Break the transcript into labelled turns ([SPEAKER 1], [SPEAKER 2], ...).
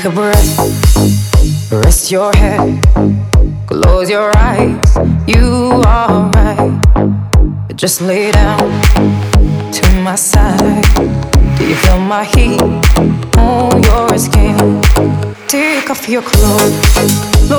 [SPEAKER 1] Take a breath, rest your head, close your eyes, you are right. Just lay down to my side. Do you feel my heat on your skin? Take off your clothes,